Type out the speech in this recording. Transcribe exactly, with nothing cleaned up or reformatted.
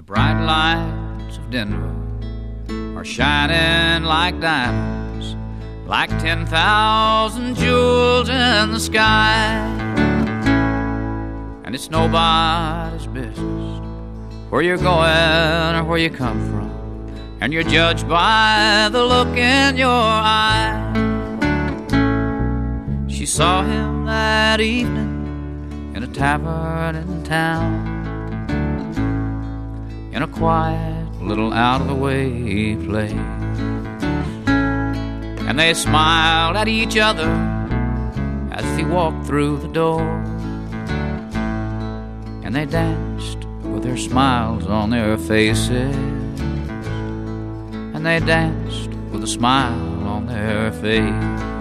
The bright lights of Denver are shining like diamonds, like ten thousand jewels in the sky. And it's nobody's business where you're going or where you come from, and you're judged by the look in your eye. She saw him that evening in a tavern in town, in a quiet little out-of-the-way place. And they smiled at each other as he walked through the door, and they danced with their smiles on their faces, and they danced with a smile on their face.